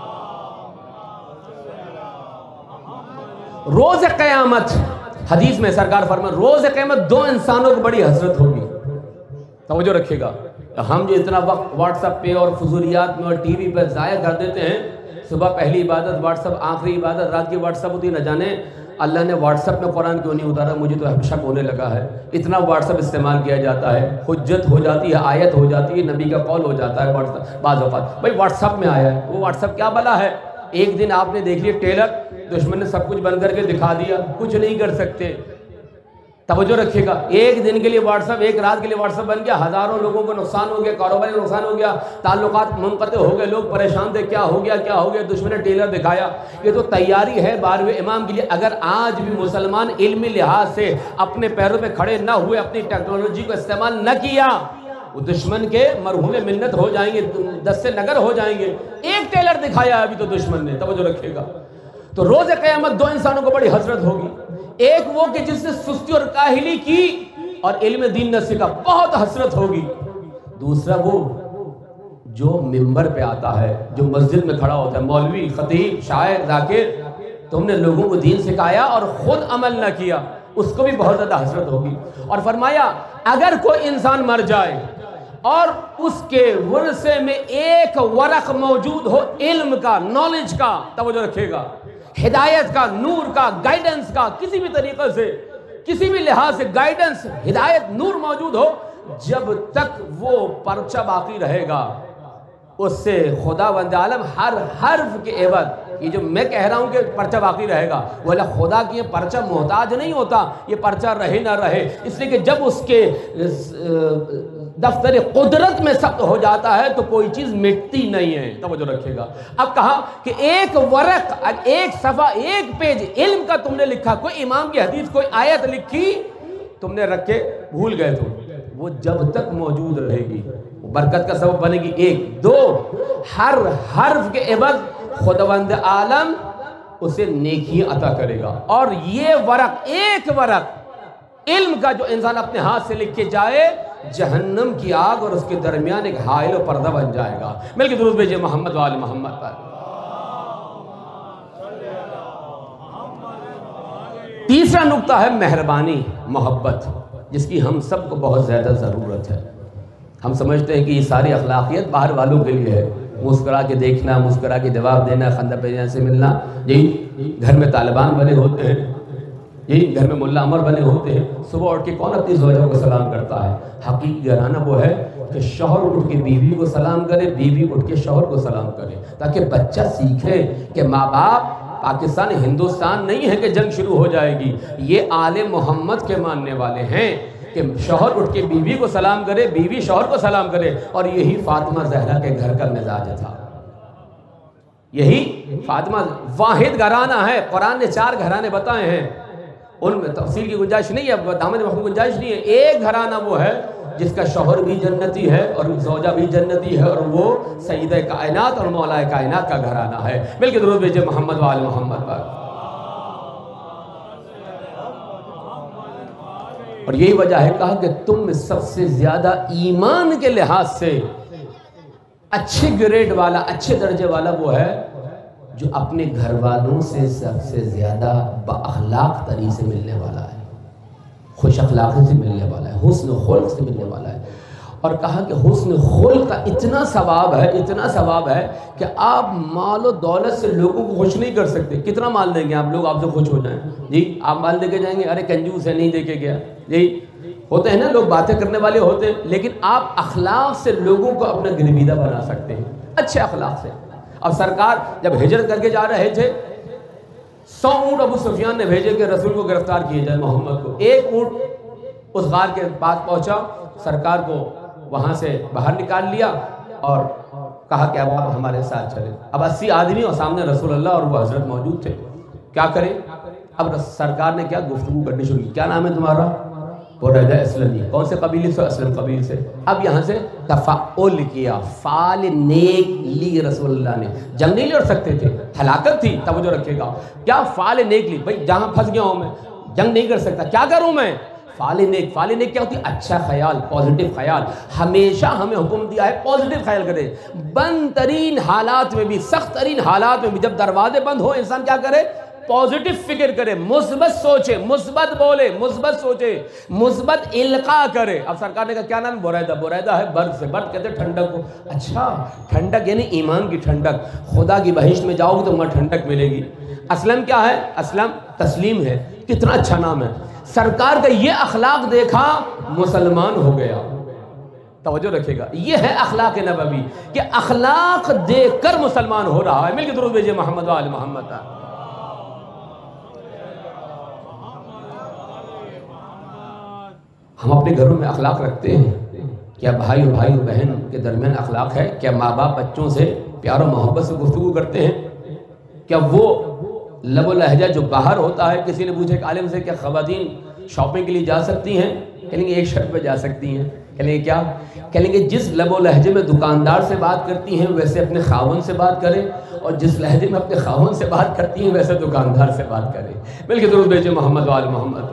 روز قیامت حدیث میں سرکار فرمائے روز قیامت دو انسانوں کو بڑی حسرت ہوگی، توجہ رکھیے گا۔ ہم جو اتنا وقت واٹس ایپ پہ اور فضولیات میں اور ٹی وی پہ ضائع کر دیتے ہیں، صبح پہلی عبادت واٹس ایپ، آخری عبادت رات کی واٹس ایپ ہوتی، نہ جانے اللہ نے واٹس ایپ میں قرآن کیوں نہیں اتارا؟ مجھے تو شک ہونے لگا ہے، اتنا واٹس ایپ استعمال کیا جاتا ہے، حجت ہو جاتی ہے، آیت ہو جاتی ہے، نبی کا قول ہو جاتا ہے واٹس ایپ بعض اوقات۔ بھائی واٹس ایپ میں آیا ہے، وہ واٹس ایپ کیا بلا ہے؟ ایک دن آپ نے دیکھ لیا ٹیلر، دشمن نے سب کچھ بند کر کے دکھا دیا، کچھ نہیں کر سکتے۔ توجہ رکھیے گا، ایک دن کے لیے واٹس ایپ، ایک رات کے لیے واٹس ایپ بن گیا، ہزاروں لوگوں کو نقصان ہو گیا، کاروبار کا نقصان ہو گیا، تعلقات منقطع ہو گئے، لوگ پریشان تھے، کیا ہو گیا کیا ہو گیا، دشمن نے ٹیلر دکھایا۔ یہ تو تیاری ہے بارہویں امام کے لیے۔ اگر آج بھی مسلمان علمی لحاظ سے اپنے پیروں پہ کھڑے نہ ہوئے، اپنی ٹیکنالوجی کو استعمال نہ کیا، وہ دشمن کے مرہون منت ہو جائیں گے، دس سے نگر ہو جائیں گے۔ ایک ٹیلر دکھایا ابھی تو دشمن نے، توجہ رکھیے گا۔ تو روز قیامت دو انسانوں کو بڑی حسرت ہوگی، ایک وہ کہ جس نے سستی اور کاہلی کی اور علم دین نہ سیکھا، بہت حسرت ہوگی۔ دوسرا وہ جو ممبر پہ آتا ہے، جو مسجد میں کھڑا ہوتا ہے، مولوی، خطیب، شاعر، ذاکر، تم نے لوگوں کو دین سکھایا اور خود عمل نہ کیا، اس کو بھی بہت زیادہ حسرت ہوگی۔ اور فرمایا اگر کوئی انسان مر جائے اور اس کے ورثے میں ایک ورق موجود ہو علم کا، نالج کا، توجہ رکھے گا، ہدایت کا، نور کا، گائیڈنس کا، کسی بھی طریقے سے، کسی بھی لحاظ سے گائیڈنس، ہدایت، نور موجود ہو، جب تک وہ پرچہ باقی رہے گا، اس سے خدا وند عالم ہر حرف کے عوض، یہ جو میں کہہ رہا ہوں کہ پرچہ باقی رہے گا، وہ اللہ خدا کی یہ پرچہ محتاج نہیں ہوتا، یہ پرچہ رہے نہ رہے، اس لیے کہ جب اس کے دفتر قدرت میں ثبت ہو جاتا ہے تو کوئی چیز مٹتی نہیں ہے، توجہ رکھے گا۔ اب کہا کہ ایک ورق، ایک صفحہ، ایک پیج علم کا تم نے لکھا، کوئی امام کی حدیث، کوئی آیت لکھی، تم نے رکھ کے بھول گئے، تم وہ جب تک موجود رہے گی وہ برکت کا سبب بنے گی۔ ایک دو، ہر حرف کے عوض خداوند عالم اسے نیکی عطا کرے گا۔ اور یہ ورق، ایک ورق علم کا جو انسان اپنے ہاتھ سے لکھ کے جائے، جہنم کی آگ اور اس کے درمیان ایک حائل و پردہ بن جائے گا۔ مل کے درود بھیجئے محمد و آل محمد پر۔ تیسرا نقطہ ہے مہربانی، محبت، جس کی ہم سب کو بہت زیادہ ضرورت ہے۔ ہم سمجھتے ہیں کہ یہ ساری اخلاقیت باہر والوں کے لیے ہے، مسکرا کے دیکھنا، مسکرا کے جواب دینا، خندہ پیجانے سے ملنا، یہی گھر میں طالبان بنے ہوتے ہیں، یہی گھر میں ملا عمر بنے ہوتے ہیں۔ صبح اٹھ کے کون اپنی زوجہ کو سلام کرتا ہے؟ حقیقی گھرانہ وہ ہے کہ شوہر اٹھ کے بیوی کو سلام کرے، بیوی اٹھ کے شوہر کو سلام کرے، تاکہ بچہ سیکھے کہ ماں باپ، پاکستان ہندوستان نہیں ہے کہ جنگ شروع ہو جائے گی، یہ آل محمد کے ماننے والے ہیں کہ شوہر اٹھ کے بیوی کو سلام کرے، بیوی شوہر کو سلام کرے۔ اور یہی فاطمہ زہرا کے گھر کا مزاج تھا، یہی فاطمہ واحد گھرانہ ہے۔ قرآن نے چار گھرانے بتائے ہیں، ان میں تفصیل کی گنجائش نہیں ہے، دامن وقت کی گنجائش نہیں ہے۔ ایک گھرانہ وہ ہے جس کا شوہر بھی جنتی ہے اور زوجہ بھی جنتی ہے، اور وہ سیدہ کائنات اور مولا کائنات کا گھرانہ ہے۔ مل کے درود بھیجئے محمد و آل محمد پر۔ اور یہی وجہ ہے کہا کہ تم میں سب سے زیادہ ایمان کے لحاظ سے اچھے گریڈ والا، اچھے درجے والا وہ ہے جو اپنے گھر والوں سے سب سے زیادہ با اخلاق طریقے سے ملنے والا ہے، خوش اخلاقی سے ملنے والا ہے، حسن خلق سے ملنے والا ہے۔ اور کہا کہ حسن خلق کا اتنا ثواب ہے، اتنا ثواب ہے کہ آپ مال و دولت سے لوگوں کو خوش نہیں کر سکتے۔ کتنا مال دیں گے آپ لوگ آپ سے خوش ہو جائیں؟ جی آپ مال دے کے جائیں گے، ارے کنجوس ہے نہیں دے کے گیا، جی ہوتے ہیں نا لوگ، باتیں کرنے والے ہوتے ہیں، لیکن آپ اخلاق سے لوگوں کو اپنا گرویدہ بنا سکتے ہیں، اچھے اخلاق سے۔ اب سرکار جب ہجرت کر کے جا رہے تھے، سو اونٹ ابو سفیان نے بھیجے کہ رسول کو گرفتار کیے جائے، محمد کو۔ ایک اونٹ اس غار کے پاس پہنچا، سرکار کو وہاں سے باہر نکال لیا اور کہا کہ اب آپ ہمارے ساتھ چلیں۔ اب اسی آدمی اور سامنے رسول اللہ اور وہ حضرت موجود تھے، کیا کریں؟ اب سرکار نے کیا گفتگو کرنی شروع کی، کیا نام ہے تمہارا؟ بریدہ اسلمی، کون سے قبیلے سے؟ اسلم قبیل سے۔ اب یہاں سے تفاعل کیا، فعال نیک لی رسول اللہ نے، جنگ نہیں لڑ سکتے تھے، ہلاکت تھی، توجہ رکھے گا، کیا فعال نیک لی، بھئی جہاں پھنس گیا ہوں میں، جنگ نہیں کر سکتا، کیا کروں میں؟ فعال نیک، فعال نیک کیا ہوتی ہے؟ اچھا خیال، پازیٹیو خیال۔ ہمیشہ ہمیں حکم دیا ہے پازیٹیو خیال کرے، بند ترین حالات میں بھی، سخت ترین حالات میں بھی، جب دروازے بند ہو انسان کیا کرے؟ پازیٹیو فکر کرے، مثبت سوچے، مثبت بولے، مثبت سوچے، مثبت القاء کرے۔ اب سرکار نے کہا کیا نام؟ بریدہ۔ بریدہ ہے برد سے، برد کہتے ہیں ٹھنڈک کو۔ اچھا ٹھنڈک یعنی ایمان کی ٹھنڈک، خدا کی بہشت میں جاؤ گے تو وہاں ٹھنڈک ملے گی۔ اسلم کیا ہے؟ اسلم تسلیم ہے، کتنا اچھا نام ہے. سرکار کا یہ اخلاق دیکھا مسلمان ہو گیا. توجہ رکھے گا، یہ ہے اخلاق نبوی کہ اخلاق دیکھ کر مسلمان ہو رہا ہے. مل کے درود بھیجئے محمد و آل محمد. ہم اپنے گھروں میں اخلاق رکھتے ہیں کیا؟ بھائی اور بھائی اور بہن کے درمیان اخلاق ہے کیا؟ ماں باپ بچوں سے پیار و محبت سے گفتگو کرتے ہیں کیا؟ وہ لب و لہجہ جو باہر ہوتا ہے، کسی نے پوچھا ایک عالم سے کیا خواتین شاپنگ کے لیے جا سکتی ہیں؟ کہیں گے ایک شرط پہ جا سکتی ہیں. کہیں گے کیا؟ کہیں گے جس لب و لہجے میں دکاندار سے بات کرتی ہیں ویسے اپنے خاون سے بات کریں، اور جس لہجے میں اپنے خاون سے بات کرتی ہیں ویسے دکاندار سے بات کریں. مل کے درود بھیجئے محمد و آل محمد.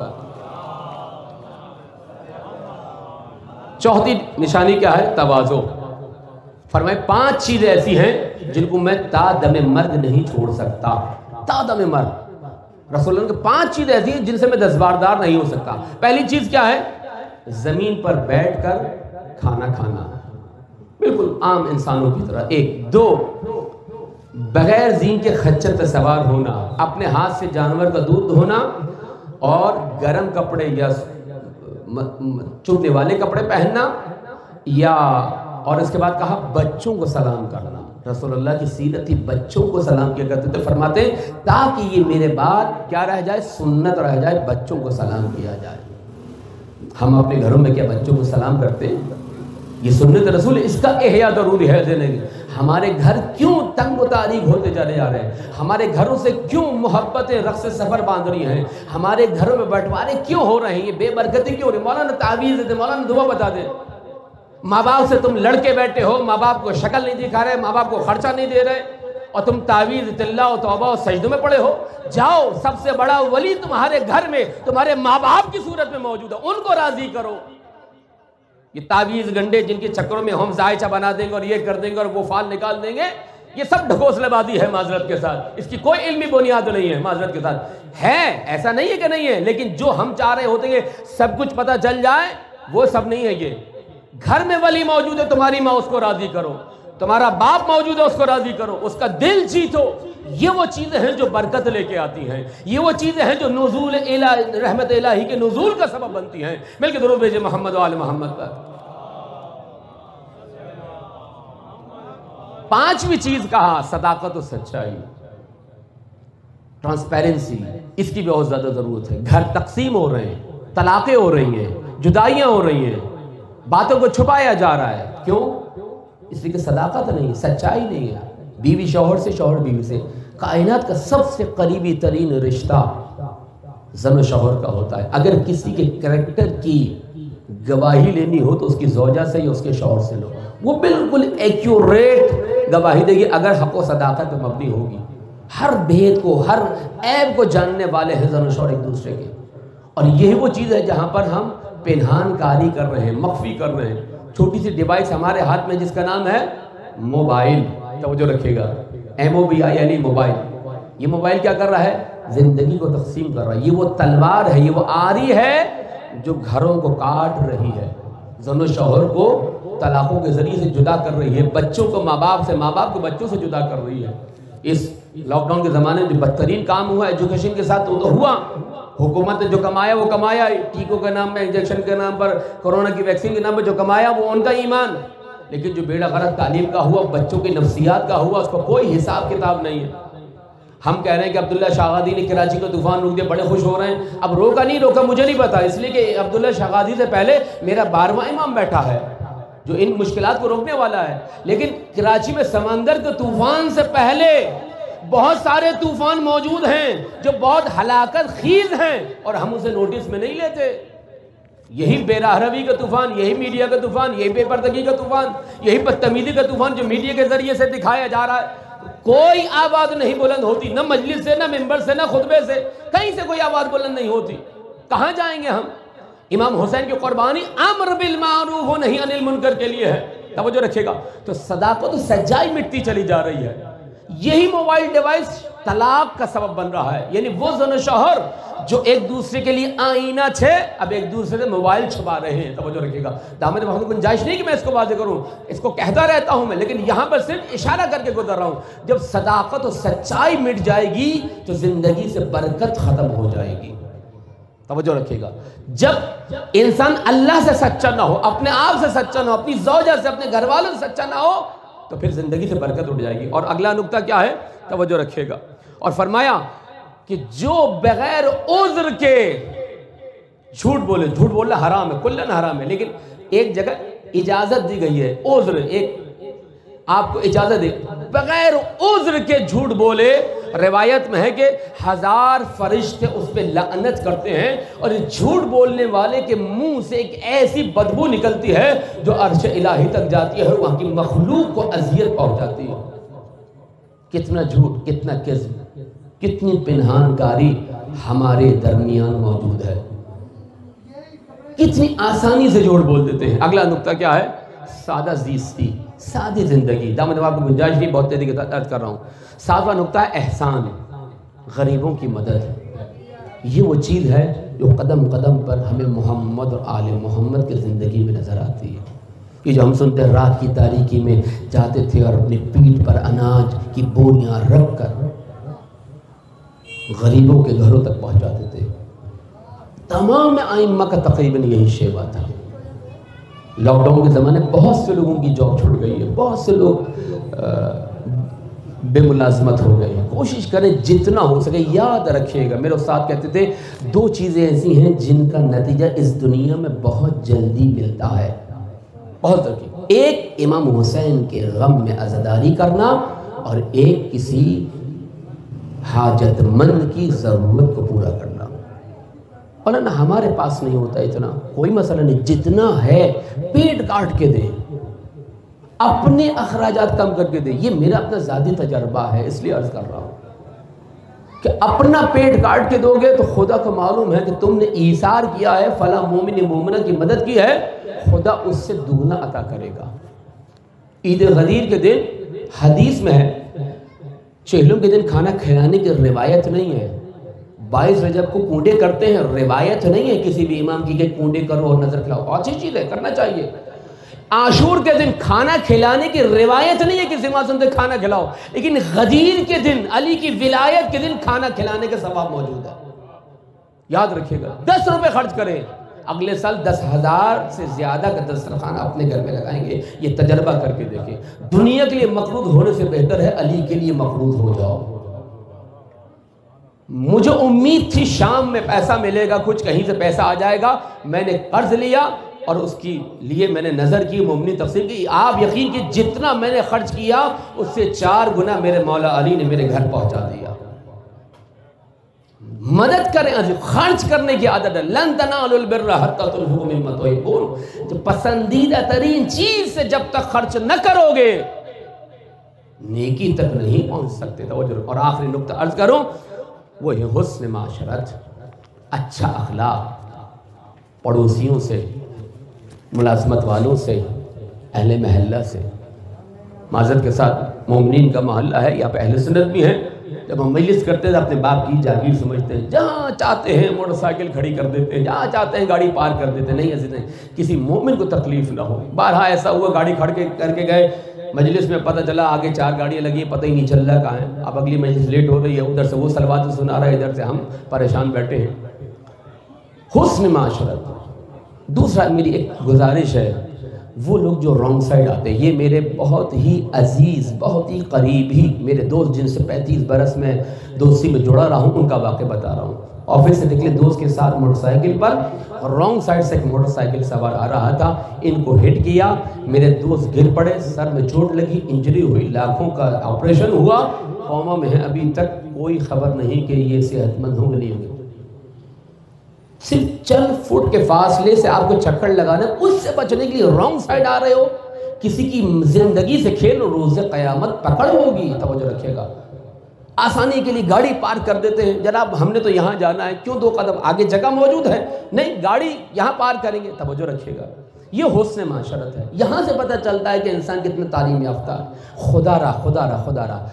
چوتھی نشانی کیا ہے؟ تواضع. فرمائے پانچ چیزیں ایسی ہیں جن کو میں تا دم مرگ نہیں چھوڑ سکتا. تا دم مرگ رسول اللہ کے پانچ چیزیں ایسی ہیں جن سے میں دستبردار نہیں ہو سکتا. پہلی چیز کیا ہے؟ زمین پر بیٹھ کر کھانا کھانا، بالکل عام انسانوں کی طرح. ایک دو بغیر زین کے خچر پہ سوار ہونا، اپنے ہاتھ سے جانور کا دودھ دھونا اور گرم کپڑے یا چبھنے والے کپڑے پہننا، یا اور اس کے بعد کہا بچوں کو سلام کرنا. رسول اللہ کی سیرت تھی بچوں کو سلام کیا کرتے تھے. فرماتے ہیں تاکہ یہ میرے بعد کیا رہ جائے؟ سنت رہ جائے، بچوں کو سلام کیا جائے. ہم اپنے گھروں میں کیا بچوں کو سلام کرتے ہیں؟ یہ سنت رسول، اس کا احیاء ضروری ہے دینے کی. ہمارے گھر کیوں تنگ و تاریک ہوتے چلے جا رہے ہیں؟ ہمارے گھروں سے کیوں محبتیں رقص سفر باندھ رہی ہیں؟ ہمارے گھروں میں بٹوارے کیوں ہو رہے ہیں؟ یہ بے برکتی کیوں ہو رہی؟ مولانا تعویذ دے، مولانا دعا بتا دے. ماں باپ سے تم لڑ کے بیٹھے ہو، ماں باپ کو شکل نہیں دکھا رہے، ماں باپ کو خرچہ نہیں دے رہے، اور تم تعویذ تلا و توبہ و سجدوں میں پڑے ہو. جاؤ، سب سے بڑا ولی تمہارے گھر میں تمہارے ماں باپ کی صورت میں موجود ہے، ان کو راضی کرو. یہ تعویذ گنڈے جن کے چکروں میں ہم زائچہ بنا دیں گے اور یہ کر دیں گے اور وہ فال نکال دیں گے، یہ سب ڈھکوسلے بازی ہے معذرت کے ساتھ. اس کی کوئی علمی بنیاد نہیں ہے معذرت کے ساتھ. ہے ایسا نہیں ہے کہ نہیں ہے، لیکن جو ہم چاہ رہے ہوتے ہیں سب کچھ پتہ چل جائے وہ سب نہیں ہے. یہ گھر میں ولی موجود ہے، تمہاری ماں اس کو راضی کرو، تمہارا باپ موجود ہے اس کو راضی کرو، اس کا دل جیتو. یہ وہ چیزیں ہیں جو برکت لے کے آتی ہیں، یہ وہ چیزیں ہیں جو نزول الہ رحمت الہی کے نزول کا سبب بنتی ہیں. مل کے درود بھیجئے محمد و آل محمد پر. پانچویں چیز کہا صداقت و سچائی، ٹرانسپیرنسی. اس کی بہت زیادہ ضرورت ہے. گھر تقسیم ہو رہے ہیں، طلاقیں ہو رہی ہیں، جدائیاں ہو رہی ہیں، باتوں کو چھپایا جا رہا ہے. کیوں؟ اس لیے کہ صداقت نہیں، سچائی نہیں ہے. بیوی شوہر سے، شوہر بیوی سے. کائنات کا سب سے قریبی ترین رشتہ زن و شوہر کا ہوتا ہے. اگر کسی کے کریکٹر کی گواہی لینی ہو تو اس کی زوجہ سے یا اس کے شوہر سے لو، وہ بالکل ایکیوریٹ گواہی دے گی اگر حق و صداقت پر مبنی ہوگی. ہر بھید کو، ہر عیب کو جاننے والے ہیں زن و شوہر ایک دوسرے کے. اور یہی وہ چیز ہے جہاں پر ہم پنہان کاری کر رہے ہیں، مخفی کر رہے ہیں. چھوٹی سی ڈیوائس ہمارے ہاتھ میں جس کا نام ہے موبائل. توجہ رکھیے گا، ایم او بی آئی یعنی موبائل. یہ موبائل کیا کر رہا ہے؟ زندگی کو تقسیم کر رہا ہے. یہ وہ تلوار ہے، یہ وہ آری ہے جو گھروں کو کاٹ رہی ہے، زن و شوہر کو طلاقوں کے ذریعے سے جدا کر رہی ہے، بچوں کو ماں باپ سے، ماں باپ کو بچوں سے جدا کر رہی ہے. اس لاک ڈاؤن کے زمانے میں جو بدترین کام ہوا ایجوکیشن کے ساتھ وہ تو ہوا. حکومت نے جو کمایا وہ کمایا، ٹیکوں کے نام پر، انجیکشن کے نام پر، کورونا کی ویکسین کے نام پر جو کمایا وہ ان کا ایمان. لیکن جو بیڑا غرق تعلیم کا ہوا، بچوں کی نفسیات کا ہوا، اس کا کوئی حساب کتاب نہیں ہے. ہم کہہ رہے ہیں کہ عبداللہ شاغادی نے کراچی کا طوفان روک دیا، بڑے خوش ہو رہے ہیں. اب روکا نہیں روکا مجھے نہیں پتا، اس لیے کہ عبداللہ شاغادی سے پہلے میرا بارہواں امام بیٹھا ہے جو ان مشکلات کو روکنے والا ہے. لیکن کراچی میں سمندر کے طوفان سے پہلے بہت سارے طوفان موجود ہیں جو بہت ہلاکت خیز ہیں اور ہم اسے نوٹس میں نہیں لیتے. یہی بے راہ روی کا طوفان، یہی میڈیا کا طوفان، یہی بے پردگی کا طوفان، یہی بدتمیزی کا طوفان جو میڈیا کے ذریعے سے دکھایا جا رہا ہے. کوئی آواز نہیں بلند ہوتی، نہ مجلس سے، نہ ممبر سے، نہ خطبے سے، کہیں سے کوئی آواز بلند نہیں ہوتی. کہاں جائیں گے ہم؟ امام حسین کی قربانی امر بالمعروف و نہی عن المنکر کے لیے ہے. توجہ رکھیے گا. تو صداقت و سچائی مٹتی چلی جا رہی ہے. یہی موبائل ڈیوائس طلاق کا سبب بن رہا ہے. یعنی وہ زن و شوہر جو ایک دوسرے کے لیے آئینہ تھے اب ایک دوسرے سے موبائل چھپا رہے ہیں. توجہ رکھیے گا. دامن محمد کو گنجائش نہیں کہ میں اس کو واضح کروں, اس کو کہتا رہتا ہوں میں, لیکن یہاں پر صرف اشارہ کر کے گزر رہا ہوں. جب صداقت و سچائی مٹ جائے گی تو زندگی سے برکت ختم ہو جائے گی. توجہ رکھیے گا. جب انسان اللہ سے سچا نہ ہو, اپنے آپ سے سچا نہ ہو, اپنی زوجہ سے, اپنے گھر والوں سے سچا نہ ہو, تو پھر زندگی سے برکت اٹھ جائے گی. اور اگلا نقطہ کیا ہے, توجہ رکھیے گا. اور فرمایا کہ جو بغیر عذر کے جھوٹ بولے, جھوٹ بولنا حرام ہے, کلن حرام ہے, لیکن ایک جگہ اجازت دی گئی ہے. عذر, ایک آپ کو اجازت دے, بغیر عذر کے جھوٹ بولے. روایت میں ہے کہ ہزار فرشتے اس پہ لعنت کرتے ہیں, اور جھوٹ بولنے والے کے منہ سے ایک ایسی بدبو نکلتی ہے جو عرش الہی تک جاتی ہے اور وہاں کی مخلوق کو اذیت پہنچاتی ہے. کتنا جھوٹ, کتنا کذب, کتنی پنہان کاری ہمارے درمیان موجود ہے. کتنی آسانی سے جھوٹ بول دیتے ہیں. اگلا نقطہ کیا ہے, سادہ زیستی, سادی زندگی. دامن آپ کو گنجائش نہیں, بہت تیزی کے ساتھ عرض کر رہا ہوں. ساتواں نقطہ ہے احسان, غریبوں کی مدد. یہ وہ چیز ہے جو قدم قدم پر ہمیں محمد اور آل محمد کی زندگی میں نظر آتی ہے. یہ جو ہم سنتے ہیں رات کی تاریکی میں جاتے تھے اور اپنی پیٹھ پر اناج کی بوریاں رکھ کر غریبوں کے گھروں تک پہنچاتے تھے. تمام ائمہ کا تقریباً یہی شیوا تھا. لاک ڈاؤن کے زمانے بہت سے لوگوں کی جاب چھوٹ گئی ہے, بہت سے لوگ بے ملازمت ہو گئے ہیں. کوشش کریں جتنا ہو سکے. یاد رکھیے گا, میرے استاد کہتے تھے دو چیزیں ایسی ہیں جن کا نتیجہ اس دنیا میں بہت جلدی ملتا ہے, بہت رکھیے. ایک امام حسین کے غم میں عزاداری کرنا, اور ایک کسی حاجت مند کی ضرورت کو پورا کرنا. اور نہ ہمارے پاس نہیں ہوتا اتنا, کوئی مسئلہ نہیں, جتنا ہے پیٹ کاٹ کے دیں, اپنے اخراجات کم کر کے دیں. یہ میرا اپنا ذاتی تجربہ ہے, اس لیے عرض کر رہا ہوں کہ اپنا پیٹ کاٹ کے دو گے تو خدا کو معلوم ہے کہ تم نے ایثار کیا ہے, فلاں مومن مومنہ کی مدد کی ہے, خدا اس سے دگنا عطا کرے گا. عید غدیر کے دن حدیث میں ہے, چہلم کے دن کھانا کھلانے کی روایت نہیں ہے. بائیس رجب کو کنڈے کرتے ہیں, روایت نہیں ہے کسی بھی امام کی کہ کنڈے کرو اور نظر کھلاؤ. اچھی چیز ہے, کرنا چاہیے. عاشور کے دن کھانا کھلانے کی روایت نہیں ہے کسی امام سے کھانا کھلاؤ, لیکن غدیر کے دن, علی کی ولایت کے دن کھانا کھلانے کا ثواب موجود ہے. یاد رکھیے گا. دس روپے خرچ کریں, اگلے سال دس ہزار سے زیادہ کا دسترخوان اپنے گھر میں لگائیں گے. یہ تجربہ کر کے دیکھیں. دنیا کے لیے مقروض ہونے سے بہتر ہے علی کے لیے مقروض ہو جاؤ. مجھے امید تھی شام میں پیسہ ملے گا, کچھ کہیں سے پیسہ آ جائے گا. میں نے قرض لیا اور اس کی لیے میں نے نظر کی, مبنی تفسیر کی. آپ یقین کی جتنا میں نے خرچ کیا اس سے چار گنا میرے مولا علی نے میرے گھر پہنچا دیا. مدد کریں, خرچ کرنے کی عادت ہے. لن تنالوا البر حتی تنفقوا مما تحبون. جو پسندیدہ ترین چیز سے جب تک خرچ نہ کرو گے نیکی تک نہیں پہنچ سکتے. توجہ. اور آخری نقطہ عرض کروں, وہ ہے حسن معاشرت, اچھا اخلاق. پڑوسیوں سے, ملازمت والوں سے, اہل محلہ سے. معذرت کے ساتھ مومنین کا محلہ ہے, یہاں پہ اہل سنت بھی ہیں. جب ہم مجلس کرتے ہیں اپنے باپ کی جاگیر سمجھتے ہیں, جہاں چاہتے ہیں موٹر سائیکل کھڑی کر دیتے ہیں, جہاں چاہتے ہیں گاڑی پارک کر دیتے ہیں. نہیں ایسے نہیں, کسی مومن کو تکلیف نہ ہو. بارہا ایسا ہوا, گاڑی کھڑ کے کر کے گئے, مجلس میں پتہ چلا آگے چار گاڑیاں لگی, پتہ ہی نہیں چل رہا کہاں ہے. اب اگلی مجلس لیٹ ہو رہی ہے, ادھر سے وہ صلوات سنا رہا ہے, ادھر سے ہم پریشان بیٹھے ہیں. حسن معاشرت. دوسرا میری ایک گزارش ہے, وہ لوگ جو رانگ سائڈ آتے ہیں, یہ میرے بہت ہی عزیز, بہت ہی قریب ہی میرے دوست جن سے پینتیس برس میں دوستی میں جڑا رہا ہوں, ان کا واقعہ بتا رہا ہوں. آفس سے نکلے دوست کے ساتھ موٹر سائیکل پر, اور رانگ سائڈ سے ایک موٹر سائیکل سوار آ رہا تھا, ان کو ہٹ کیا. میرے دوست گر پڑے, سر میں چوٹ لگی, انجری ہوئی, لاکھوں کا آپریشن ہوا. قوما میں ہے, ابھی تک کوئی خبر نہیں کہ یہ صحت مند ہوں گے نہیں ہوں گے. صرف چند فٹ کے فاصلے سے آپ کو چکر لگانا, اس سے بچنے کے لیے رانگ سائڈ آ رہے ہو. کسی کی زندگی سے کھیلو, روز قیامت پکڑ ہوگی. توجہ رکھیے گا. آسانی کے لیے گاڑی پارک کر دیتے ہیں, جناب ہم نے تو یہاں جانا ہے, کیوں دو قدم آگے جگہ موجود ہے, نہیں گاڑی یہاں پارک کریں گے. توجہ رکھیے گا. یہ حسن معاشرت ہے. یہاں سے پتہ چلتا ہے کہ انسان کتنا تعلیم یافتہ ہے. خدا را خدا را خدا را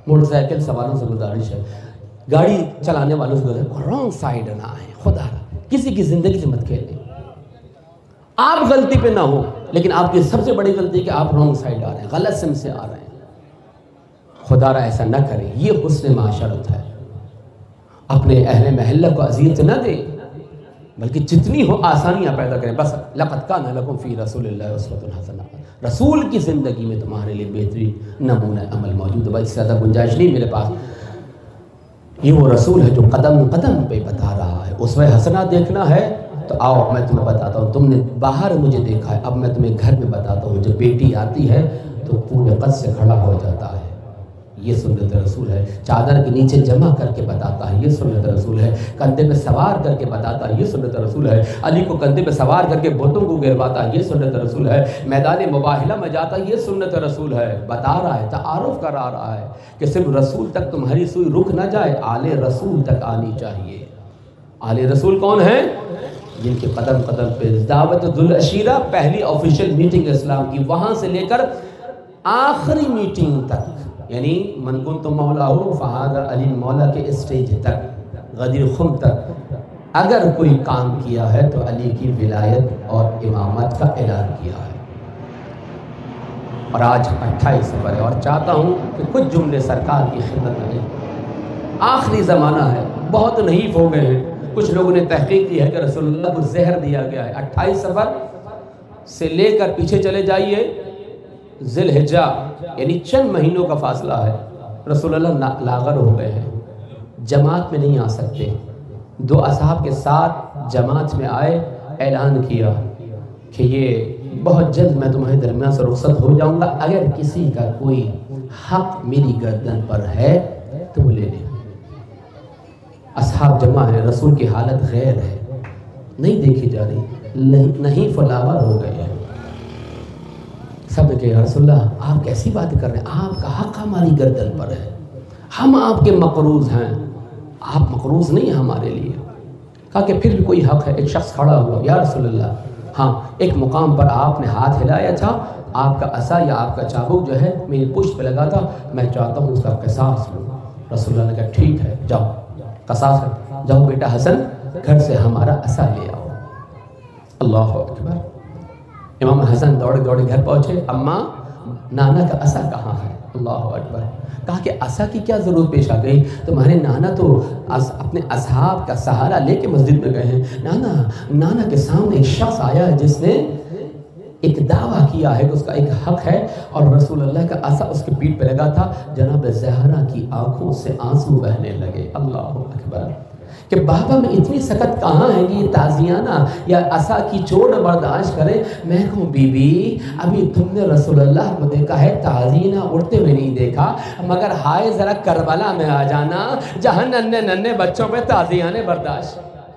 موٹر سائیکل سواروں سے گزارش ہے، گاڑی چلانے والوں سے گزارش، رانگ سائیڈ نہ آئیں، خدا رہا کسی کی زندگی سے مت کھیلیں۔ آپ غلطی پہ نہ ہو، لیکن آپ کی سب سے بڑی غلطی ہے کہ آپ رانگ سائیڈ آ رہے ہیں، غلط سم سے آ رہے ہیں۔ خدا رہا ایسا نہ کریں، یہ حسن معاشرت ہے۔ اپنے اہل محلہ کو اذیت نہ دیں، بلکہ جتنی ہو آسانیاں پیدا کریں۔ بس لقد کان لکم فی رسول اللہ اسوۃ حسنہ، رسول کی زندگی میں تمہارے لیے بہترین نمونہ عمل موجود ہے۔ بس اس سے زیادہ گنجائش نہیں میرے پاس۔ یہ وہ رسول ہے جو قدم قدم پہ بتا رہا ہے۔ اسوہ حسنہ دیکھنا ہے تو آؤ میں تمہیں بتاتا ہوں، تم نے باہر مجھے دیکھا ہے، اب میں تمہیں گھر میں بتاتا ہوں۔ جب بیٹی آتی ہے تو پورے قد سے کھڑا ہو جاتا ہے، یہ سنت رسول ہے۔ چادر کے نیچے جمع کر کے بتاتا ہے، یہ سنت رسول ہے۔ کندھے پہ سوار کر کے بتاتا ہے، یہ سنت رسول ہے۔ علی کو کندھے پہ سوار کر کے بتوں کو گرواتا ہے، یہ سنت رسول ہے۔ میدان مباہلہ میں جاتا ہے، یہ سنت رسول ہے۔ بتا رہا ہے، تعارف کرا رہا ہے کہ صرف رسول تک تمہاری سوئی رک نہ جائے، آل رسول تک آنی چاہیے۔ آل رسول کون ہیں؟ جن کے قدم قدم پہ دعوت ذوالعشیرہ، پہلی آفیشیل میٹنگ اسلام کی، وہاں سے لے کر آخری میٹنگ تک، یعنی من کنت مولاہ فہذا علی مولا کے اسٹیج تک، غدیر خم تک اگر کوئی کام کیا ہے تو علی کی ولایت اور امامت کا اعلان کیا ہے۔ اور آج اٹھائیس سفر ہے، اور چاہتا ہوں کہ کچھ جملے سرکار کی خدمت میں دیں۔ آخری زمانہ ہے، بہت نحیف ہو گئے ہیں۔ کچھ لوگوں نے تحقیق کی ہے کہ رسول اللہ کو زہر دیا گیا ہے۔ اٹھائیس سفر سے لے کر پیچھے چلے جائیے ذی الحجہ، یعنی چند مہینوں کا فاصلہ ہے، رسول اللہ لاغر ہو گئے ہیں، جماعت میں نہیں آ سکتے۔ دو اصحاب کے ساتھ جماعت میں آئے، اعلان کیا کہ یہ بہت جلد میں تمہارے درمیان سے رخصت ہو جاؤں گا، اگر کسی کا کوئی حق میری گردن پر ہے تو وہ لے لے۔ اصحاب جمع ہیں، رسول کی حالت غیر ہے، نہیں دیکھی جا رہی، نہیں فلاور ہو گئے ہیں۔ سب نے کہا رسول اللہ آپ کیسی بات کر رہے ہیں، آپ کا حق ہماری گردن پر ہے، ہم آپ کے مقروض ہیں، آپ مقروض نہیں ہیں ہمارے لیے۔ کہا کہ پھر بھی کوئی حق ہے۔ ایک شخص کھڑا ہوا، یا رسول اللہ ہاں ایک مقام پر آپ نے ہاتھ ہلایا تھا، آپ کا عصا یا آپ کا چابک جو ہے میری پشت پہ لگا تھا، میں چاہتا ہوں اس کا قصاص لوں۔ رسول اللہ نے کہا ٹھیک ہے جاؤ قصاص ہے، جاؤ بیٹا حسن گھر سے ہمارا عصا لے آؤ۔ اللہ اکبر۔ امام حسن دوڑے دوڑے گھر پہنچے، اماں نانا کا عصا کہاں ہے؟ اللہ اکبر۔ کہا کہ عصا کی کیا ضرورت پیش آ گئی، تمہارے نانا تو اپنے اصحاب کا سہارا لے کے مسجد میں گئے ہیں۔ نانا نانا کے سامنے ایک شخص آیا ہے جس نے ایک دعویٰ کیا ہے کہ اس کا ایک حق ہے، اور رسول اللہ کا عصا اس کے پیٹھ پہ لگا تھا۔ جناب زہرا کی آنکھوں سے آنسو بہنے لگے۔ اللہ اکبر۔ کہ بابا میں اتنی سخت کہاں ہے کہ یہ تازیانہ یا عصا کی چوٹ برداشت کرے۔ میں کہوں بی بی ابھی تم نے رسول اللہ کو دیکھا ہے تازیانہ اڑتے ہوئے نہیں دیکھا، مگر ہائے ذرا کربلا میں آ جانا جہاں ننے ننے بچوں پہ تازیانے برداشت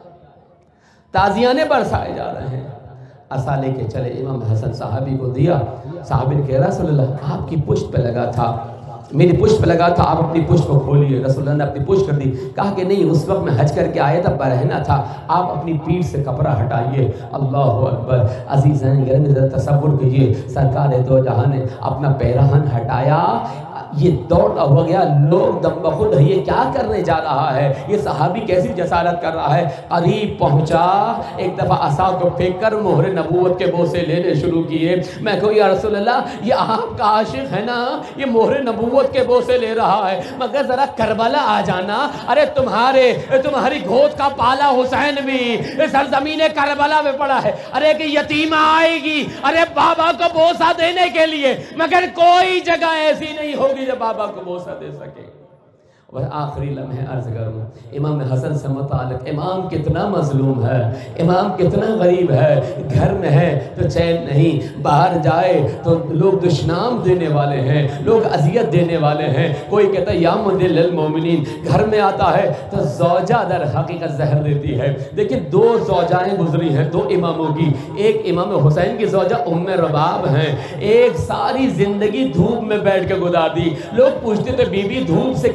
تازیانے برسائے جا رہے ہیں۔ عصا لے کے چلے، امام حسن صحابی کو دیا، صحابی نے کہا رسول اللہ آپ کی پشت پہ لگا تھا، میری پشت پہ لگا تھا، آپ اپنی پشت کو کھولیے۔ رسول اللہ نے اپنی پشت کر دی۔ کہا کہ نہیں اس وقت میں حج کر کے آیا تھا، برہنہ تھا، آپ اپنی پیٹھ سے کپڑا ہٹائیے۔ اللہ اکبر۔ عزیزان گرامی ذرا تصور کیجئے، سرکار دو جہاں نے اپنا پیراہن ہٹایا، یہ دوڑتا ہوا گیا، لوگ دم بخود ہے یہ کیا کرنے جا رہا ہے، یہ صحابی کیسی جسارت کر رہا ہے۔ قریب پہنچا، ایک دفعہ عصا کو پھینک کر مہر نبوت کے بوسے لینے شروع کیے۔ میں کہوں یا رسول اللہ یہ آپ کا عاشق ہے نا، یہ مہر نبوت کے بوسے لے رہا ہے، مگر ذرا کربلا آ جانا۔ ارے تمہارے تمہاری گود کا پالا حسین بھی سرزمین کربلا میں پڑا ہے، ارے کہ یتیمہ آئے گی ارے بابا کو بوسہ دینے کے لیے، مگر کوئی جگہ ایسی نہیں ہوگی جب بابا کو بوسہ دے سکے۔ وہ آخری لمحے عرض کروں، امام حسن سے متعلق امام کتنا مظلوم ہے، امام کتنا غریب ہے، گھر میں ہے تو چین نہیں، باہر جائے تو لوگ دشنام دینے والے ہیں، لوگ اذیت دینے والے ہیں۔ کوئی کہتا ہے یا مدل المومنین، گھر میں آتا ہے تو زوجہ در حقیقت زہر دیتی ہے۔ دیکھیں دو زوجائیں گزری ہیں دو اماموں کی، ایک امام حسین کی زوجہ ام رباب ہیں، ایک ساری زندگی دھوپ میں بیٹھ کے گزار دی۔ لوگ پوچھتے تھے بی بی دھوپ سے کیوں نہیں آ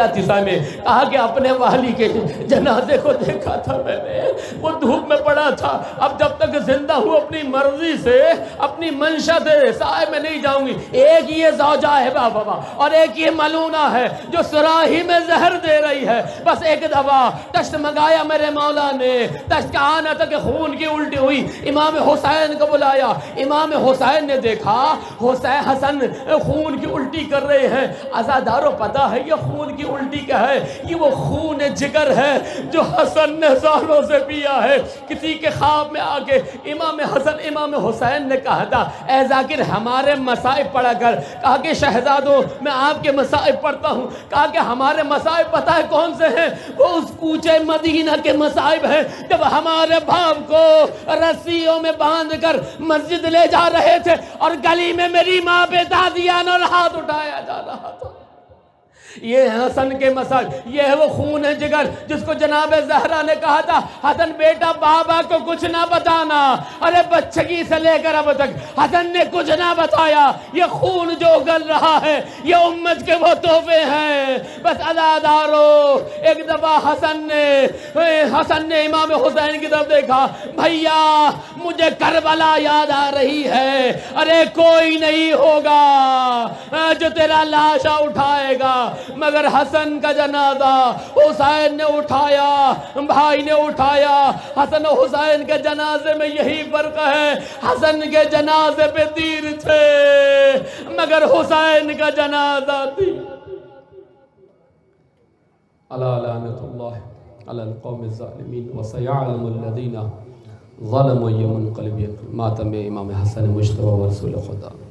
تسع میں کہا کہ اپنے والی کے جنازے کو دیکھا تھا میں نے، وہ دھوپ میں پڑا تھا، اب جب تک زندہ ہوں اپنی مرضی سے اپنی منشا سے سائے میں نہیں جاؤں گی۔ ایک یہ زوجہ ہے بابا اور ایک یہ ملونہ ہے جو سراہی میں زہر دے رہی ہے، بس ایک دفعہ ٹشت منگایا میرے مولا نے، ٹشت کا آنا تھا کہ خون کی الٹی ہوئی، امام حسین کو بلایا، امام حسین نے دیکھا حسین حسن خون کی الٹی کر رہے ہیں۔ عزاداروں پتہ ہے یہ خون کی الٹی کیا ہے؟ یہ وہ خون جگر ہے جو حسن نے سالوں سے پیا ہے۔ کسی کے خواب میں آ کے امام حسن امام حسین نے کہا تھا اے ذاکر ہمارے مصائب پڑھا کر، کہا کہ شہزادوں میں آپ کے مصائب پڑھتا ہوں، کہا کہ ہمارے مصائب پتہ ہے کون سے ہیں؟ وہ اس کوچے مدینہ کے مصائب ہیں جب ہمارے باپ کو رسیوں میں باندھ کر مسجد لے جا رہے تھے اور گلی میں میری ماں پہ دادیان اور ہاتھ اٹھایا جا رہا تھا۔ یہ حسن کے مصائب، یہ ہے وہ خون ہے جگر جس کو جناب زہرا نے کہا تھا حسن بیٹا بابا کو کچھ نہ بتانا، ارے بچگی سے لے کر اب تک حسن نے کچھ نہ بتایا۔ یہ خون جو اگل رہا ہے یہ امت کے وہ تحفے ہیں۔ بس عزادارو ایک دفعہ حسن نے حسن نے امام حسین کی طرف دیکھا، بھیا مجھے کربلا یاد آ رہی ہے، ارے کوئی نہیں ہوگا جو تیرا لاشا اٹھائے گا، مگر حسن کا جنازہ حسین نے اٹھایا، بھائی نے اٹھایا۔ حسن و حسین کے جنازے میں یہی فرق ہے، حسن کے جنازے پہ تیر تھے مگر حسین کا جنازہ تھی۔ الا لعنت اللہ علی القوم الظالمین وسیعلم الذین ظلموا یوم القلب۔ ماتم امام حسن مجتبی و رسول خدا۔